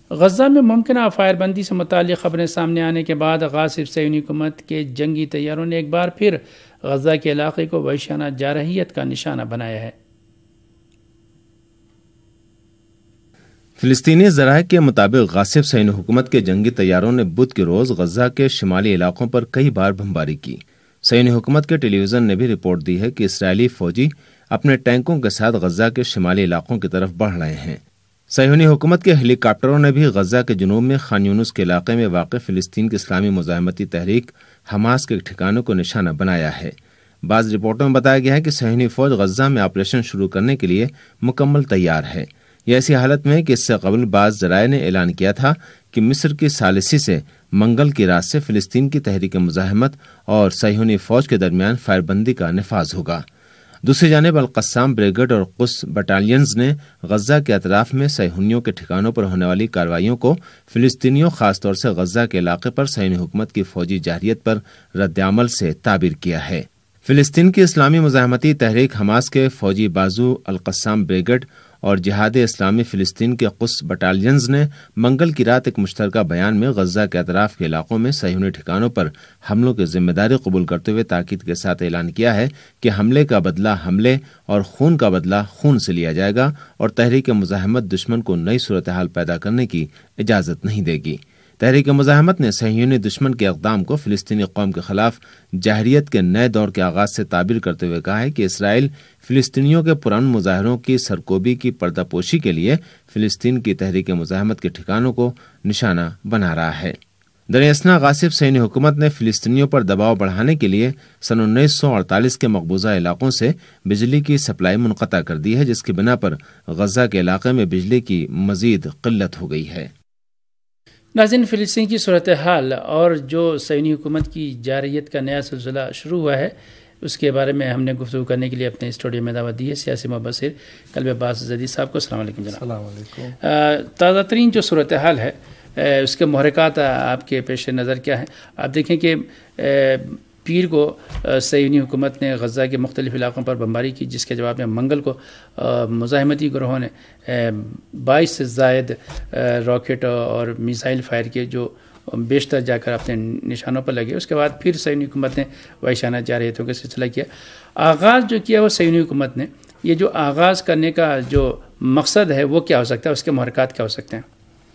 غزہ میں ممکنہ فائر بندی سے متعلق خبریں سامنے آنے کے بعد غاصب صہیونی حکومت کے جنگی طیاروں نے ایک بار پھر غزہ کے علاقے کو وحشیانہ جارحیت کا نشانہ بنایا ہے۔ فلسطینی ذرائع کے مطابق غاصب صہیونی حکومت کے جنگی طیاروں نے بدھ کے روز غزہ کے شمالی علاقوں پر کئی بار بمباری کی۔ صہیونی حکومت کے ٹیلی ویژن نے بھی رپورٹ دی ہے کہ اسرائیلی فوجی اپنے ٹینکوں کے ساتھ غزہ کے شمالی علاقوں کی طرف بڑھ رہے ہیں۔ صہیونی حکومت کے ہیلی کاپٹروں نے بھی غزہ کے جنوب میں خان یونس کے علاقے میں واقع فلسطین کی اسلامی مزاحمتی تحریک حماس کے ٹھکانوں کو نشانہ بنایا ہے۔ بعض رپورٹوں میں بتایا گیا ہے کہ صہیونی فوج غزہ میں آپریشن شروع کرنے کے لیے مکمل تیار ہے۔ یہ ایسی حالت میں کہ اس سے قبل بعض ذرائع نے اعلان کیا تھا کہ مصر کی ثالثی سے منگل کی رات سے فلسطین کی تحریک مزاحمت اور صہیونی فوج کے درمیان فائر بندی کا نفاذ ہوگا۔ دوسری جانب القسام بریگیڈ اور قدس بٹالینز نے غزہ کے اطراف میں صہیونیوں کے ٹھکانوں پر ہونے والی کارروائیوں کو فلسطینیوں خاص طور سے غزہ کے علاقے پر صہیونی حکومت کی فوجی جارحیت پر رد عمل سے تعبیر کیا ہے۔ فلسطین کی اسلامی مزاحمتی تحریک حماس کے فوجی بازو القسام بریگیڈ اور جہاد اسلامی فلسطین کے قدس بٹالینز نے منگل کی رات ایک مشترکہ بیان میں غزہ کے اطراف کے علاقوں میں صہیونی ٹھکانوں پر حملوں کی ذمہ داری قبول کرتے ہوئے تاکید کے ساتھ اعلان کیا ہے کہ حملے کا بدلہ حملے اور خون کا بدلہ خون سے لیا جائے گا اور تحریک مزاحمت دشمن کو نئی صورتحال پیدا کرنے کی اجازت نہیں دے گی۔ تحریک مزاحمت نے صہیونی دشمن کے اقدام کو فلسطینی قوم کے خلاف جارحیت کے نئے دور کے آغاز سے تعبیر کرتے ہوئے کہا ہے کہ اسرائیل فلسطینیوں کے پرامن مظاہروں کی سرکوبی کی پردہ پوشی کے لیے فلسطین کی تحریک مزاحمت کے ٹھکانوں کو نشانہ بنا رہا ہے۔ دراصل غاصب صہیونی حکومت نے فلسطینیوں پر دباؤ بڑھانے کے لیے سن 1948 کے مقبوضہ علاقوں سے بجلی کی سپلائی منقطع کر دی ہے، جس کی بنا پر غزہ کے علاقے میں بجلی کی مزید قلت ہو گئی ہے۔ ناظرین، فلسطین کی صورتحال اور جو صہیونی حکومت کی جارحیت کا نیا سلسلہ شروع ہوا ہے اس کے بارے میں ہم نے گفتگو کرنے کے لیے اپنے اسٹوڈیو میں دعوت دی ہے سیاسی مبصر قلب عباس زیدی صاحب کو۔ السلام علیکم جناب۔ السلام علیکم۔ تازہ ترین جو صورتحال ہے اس کے محرکات آپ کے پیش نظر کیا ہیں؟ آپ دیکھیں کہ پیر کو صہیونی حکومت نے غزہ کے مختلف علاقوں پر بمباری کی، جس کے جواب میں منگل کو مزاحمتی گروہوں نے 22 سے زائد راکٹ اور میزائل فائر کیے جو بیشتر جا کر اپنے نشانوں پر لگے۔ اس کے بعد پھر صہیونی حکومت نے وحشیانہ جارحیتوں کا سلسلہ کیا۔ آغاز جو کیا وہ صہیونی حکومت نے، یہ جو آغاز کرنے کا جو مقصد ہے وہ کیا ہو سکتا ہے، اس کے محرکات کیا ہو سکتے ہیں؟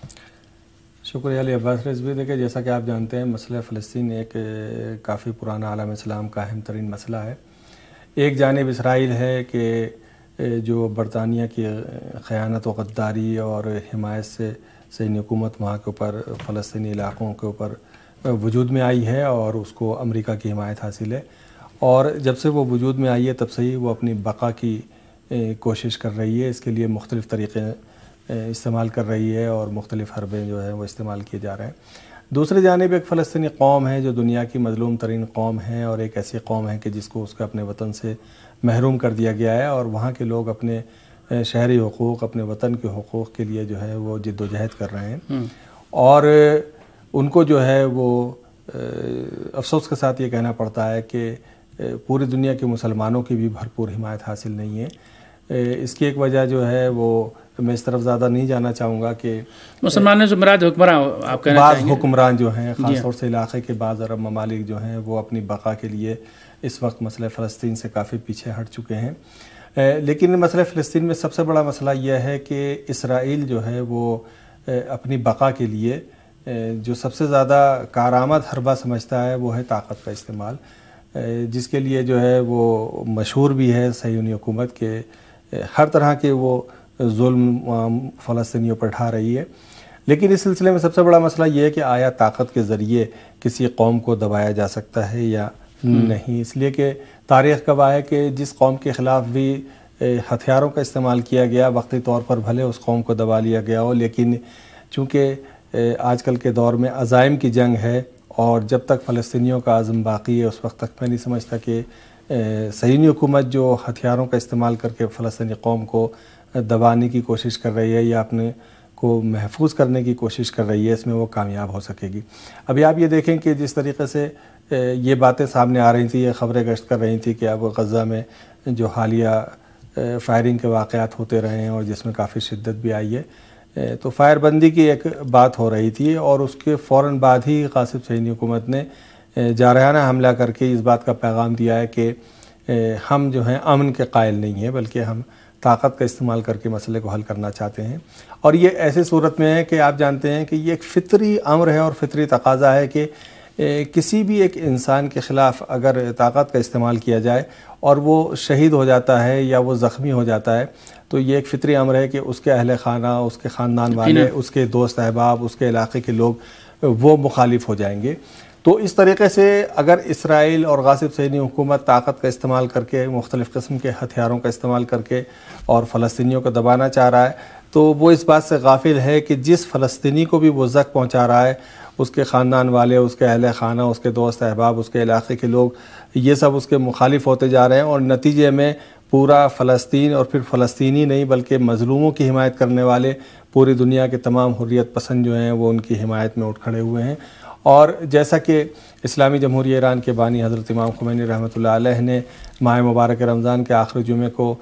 شکریہ علی عباس رضوی۔ دیکھیں، جیسا کہ آپ جانتے ہیں مسئلہ فلسطین ایک کافی پرانا عالم اسلام کا اہم ترین مسئلہ ہے۔ ایک جانب اسرائیل ہے کہ جو برطانیہ کی خیانت و غداری اور حمایت سے صہیونی حکومت وہاں کے اوپر فلسطینی علاقوں کے اوپر وجود میں آئی ہے اور اس کو امریکہ کی حمایت حاصل ہے، اور جب سے وہ وجود میں آئی ہے تب سے ہی وہ اپنی بقا کی کوشش کر رہی ہے۔ اس کے لیے مختلف طریقے استعمال کر رہی ہے اور مختلف حربیں جو ہیں وہ استعمال کیے جا رہے ہیں۔ دوسری جانب ایک فلسطینی قوم ہے جو دنیا کی مظلوم ترین قوم ہے اور ایک ایسی قوم ہے کہ جس کو اس کے اپنے وطن سے محروم کر دیا گیا ہے، اور وہاں کے لوگ اپنے شہری حقوق، اپنے وطن کے حقوق کے لیے جو ہے وہ جد و جہد کر رہے ہیں، اور ان کو جو ہے وہ افسوس کے ساتھ یہ کہنا پڑتا ہے کہ پوری دنیا کے مسلمانوں کی بھی بھرپور حمایت حاصل نہیں ہے۔ اس کی ایک وجہ جو ہے وہ میں اس طرف زیادہ نہیں جانا چاہوں گا کہ مسلمانوں سے مراد حکمران آپ کہنا بعض چاہیں گے؟ حکمران جو ہیں خاص طور سے علاقے کے بعض عرب ممالک جو ہیں وہ اپنی بقا کے لیے اس وقت مسئلہ فلسطین سے کافی پیچھے ہٹ چکے ہیں، لیکن مسئلہ فلسطین میں سب سے بڑا مسئلہ یہ ہے کہ اسرائیل جو ہے وہ اپنی بقا کے لیے جو سب سے زیادہ کارآمد حربہ سمجھتا ہے وہ ہے طاقت کا استعمال، جس کے لیے جو ہے وہ مشہور بھی ہے صہیونی حکومت کے ہر طرح کے وہ ظلم فلسطینیوں پر ڈھا رہی ہے۔ لیکن اس سلسلے میں سب سے بڑا مسئلہ یہ ہے کہ آیا طاقت کے ذریعے کسی قوم کو دبایا جا سکتا ہے یا نہیں، اس لیے کہ تاریخ گواہ ہے کہ جس قوم کے خلاف بھی ہتھیاروں کا استعمال کیا گیا وقتی طور پر بھلے اس قوم کو دبا لیا گیا ہو، لیکن چونکہ آج کل کے دور میں عزائم کی جنگ ہے اور جب تک فلسطینیوں کا عزم باقی ہے اس وقت تک میں نہیں سمجھتا کہ صہیونی حکومت جو ہتھیاروں کا استعمال کر کے فلسطینی قوم کو دبانے کی کوشش کر رہی ہے یا اپنے کو محفوظ کرنے کی کوشش کر رہی ہے اس میں وہ کامیاب ہو سکے گی۔ ابھی آپ یہ دیکھیں کہ جس طریقے سے یہ باتیں سامنے آ رہی تھیں، یہ خبریں گشت کر رہی تھیں کہ اب غزہ میں جو حالیہ فائرنگ کے واقعات ہوتے رہے ہیں اور جس میں کافی شدت بھی آئی ہے، تو فائر بندی کی ایک بات ہو رہی تھی اور اس کے فوراً بعد ہی غاصب صہیونی حکومت نے جارحانہ حملہ کر کے اس بات کا پیغام دیا ہے کہ ہم جو ہیں امن کے قائل نہیں ہیں بلکہ ہم طاقت کا استعمال کر کے مسئلے کو حل کرنا چاہتے ہیں. اور یہ ایسی صورت میں ہے کہ آپ جانتے ہیں کہ یہ ایک فطری امر ہے اور فطری تقاضا ہے کہ کسی بھی ایک انسان کے خلاف اگر طاقت کا استعمال کیا جائے اور وہ شہید ہو جاتا ہے یا وہ زخمی ہو جاتا ہے تو یہ ایک فطری امر ہے کہ اس کے اہل خانہ، اس کے خاندان والے، اس کے دوست احباب، اس کے علاقے کے لوگ وہ مخالف ہو جائیں گے. تو اس طریقے سے اگر اسرائیل اور غاصب صہیونی حکومت طاقت کا استعمال کر کے، مختلف قسم کے ہتھیاروں کا استعمال کر کے اور فلسطینیوں کو دبانا چاہ رہا ہے تو وہ اس بات سے غافل ہے کہ جس فلسطینی کو بھی وہ زخم پہنچا رہا ہے اس کے خاندان والے، اس کے اہل خانہ، اس کے دوست احباب، اس کے علاقے کے لوگ یہ سب اس کے مخالف ہوتے جا رہے ہیں اور نتیجے میں پورا فلسطین اور پھر فلسطینی نہیں بلکہ مظلوموں کی حمایت کرنے والے پوری دنیا کے تمام حریت پسند جو ہیں وہ ان کی حمایت میں اٹھ کھڑے ہوئے ہیں. اور جیسا کہ اسلامی جمہوریہ ایران کے بانی حضرت امام خمینی رحمۃ اللہ علیہ نے ماہ مبارک رمضان کے آخری جمعے کو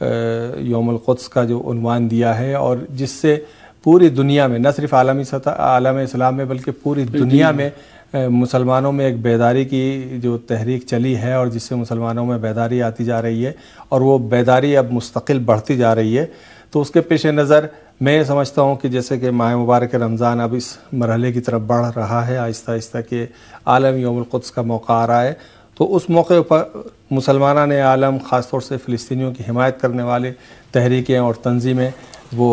یوم القدس کا جو عنوان دیا ہے اور جس سے پوری دنیا میں، نہ صرف عالم اسلام میں بلکہ پوری دنیا میں مسلمانوں میں ایک بیداری کی جو تحریک چلی ہے اور جس سے مسلمانوں میں بیداری آتی جا رہی ہے اور وہ بیداری اب مستقل بڑھتی جا رہی ہے. تو اس کے پیش نظر میں سمجھتا ہوں کہ جیسے کہ ماہ مبارک رمضان اب اس مرحلے کی طرف بڑھ رہا ہے آہستہ آہستہ کہ عالم یوم القدس کا موقع آ رہا ہے، تو اس موقع پر مسلمانان عالم خاص طور سے فلسطینیوں کی حمایت کرنے والے تحریکیں اور تنظیمیں وہ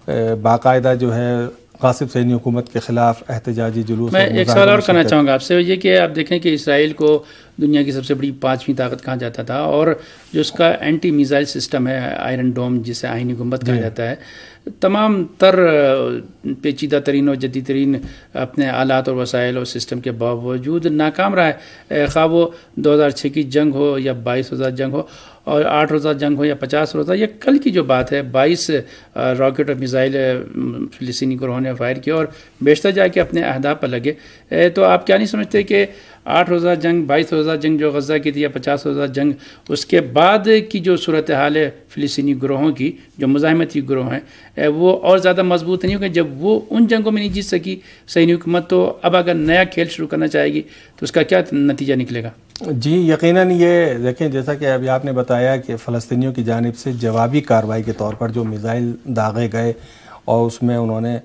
باقاعدہ جو ہے غاصب صہیونی حکومت کے خلاف احتجاجی جلوس. میں ایک سوال اور کرنا چاہوں گا آپ سے، یہ کہ آپ دیکھیں کہ اسرائیل کو دنیا کی سب سے بڑی 5ویں طاقت کہا جاتا تھا اور جو اس کا اینٹی میزائل سسٹم ہے آئرن ڈوم جسے آئینی گنبد کہا جاتا ہے، تمام تر پیچیدہ ترین اور جدید ترین اپنے آلات اور وسائل اور سسٹم کے باوجود ناکام رہا ہے. خواہ وہ 2006 کی جنگ ہو یا 22 روزہ جنگ ہو اور 8 روزہ جنگ ہو یا 50 روزہ، یا کل کی جو بات ہے 22 راکٹ اور میزائل فلسطینی گروہوں نے فائر کیا اور بیشتر جا کے اپنے اہداف پر لگے. تو آپ کیا نہیں سمجھتے کہ 8 روزہ جنگ، 22 روزہ جنگ جو غزہ کی تھی یا 50 روزہ جنگ، اس کے بعد کی جو صورتحال ہے فلسطینی گروہوں کی، جو مزاحمتی گروہ ہیں، وہ اور زیادہ مضبوط نہیں ہوگی؟ جب وہ ان جنگوں میں نہیں جیت سکی صہیونی حکومت، تو اب اگر نیا کھیل شروع کرنا چاہے گی تو اس کا کیا نتیجہ نکلے گا؟ جی یقیناً یہ دیکھیں، جیسا کہ ابھی آپ نے بتایا کہ فلسطینیوں کی جانب سے جوابی کارروائی کے طور پر جو میزائل داغے گئے اور اس میں انہوں نے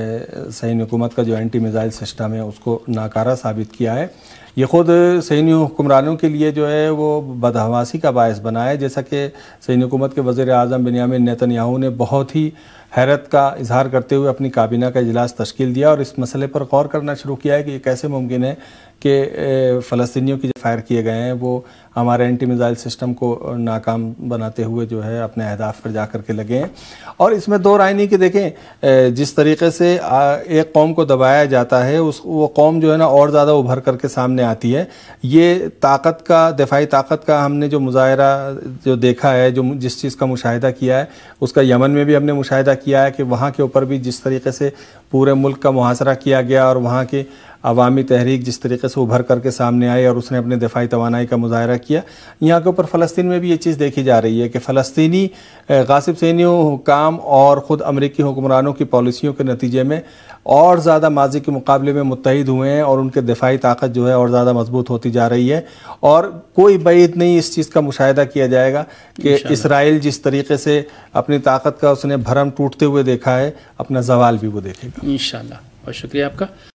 صہیونی حکومت کا جو اینٹی میزائل سسٹم ہے اس کو ناکارہ ثابت کیا ہے. یہ خود صہیونی حکمرانوں کے لیے جو ہے وہ بدحواسی کا باعث بنا ہے. جیسا کہ صہیونی حکومت کے وزیر اعظم بنیامین نیتن یاہو نے بہت ہی حیرت کا اظہار کرتے ہوئے اپنی کابینہ کا اجلاس تشکیل دیا اور اس مسئلے پر غور کرنا شروع کیا ہے کہ یہ کیسے ممکن ہے کہ فلسطینیوں کی جو فائر کیے گئے ہیں وہ ہمارے اینٹی میزائل سسٹم کو ناکام بناتے ہوئے جو ہے اپنے اہداف پر جا کر کے لگے ہیں. اور اس میں دو رائے نہیں کہ دیکھیں جس طریقے سے ایک قوم کو دبایا جاتا ہے وہ قوم جو ہے نا اور زیادہ ابھر کر کے سامنے آتی ہے. یہ طاقت کا، دفاعی طاقت کا ہم نے جو مظاہرہ جو دیکھا ہے، جو جس چیز کا مشاہدہ کیا ہے اس کا یمن میں بھی ہم نے مشاہدہ کیا ہے کہ وہاں کے اوپر بھی جس طریقے سے پورے ملک کا محاصرہ کیا گیا اور وہاں کے عوامی تحریک جس طریقے سے ابھر کر کے سامنے آئی اور اس نے اپنے دفاعی توانائی کا مظاہرہ کیا. یہاں کے اوپر فلسطین میں بھی یہ چیز دیکھی جا رہی ہے کہ فلسطینی غاصب صہیونی حکام اور خود امریکی حکمرانوں کی پالیسیوں کے نتیجے میں اور زیادہ ماضی کے مقابلے میں متحد ہوئے ہیں اور ان کے دفاعی طاقت جو ہے اور زیادہ مضبوط ہوتی جا رہی ہے. اور کوئی بعید نہیں اس چیز کا مشاہدہ کیا جائے گا کہ اسرائیل جس طریقے سے اپنی طاقت کا اس نے بھرم ٹوٹتے ہوئے دیکھا ہے، اپنا زوال بھی وہ دیکھے گا. انشاءاللہ. بہت شکریہ آپ کا.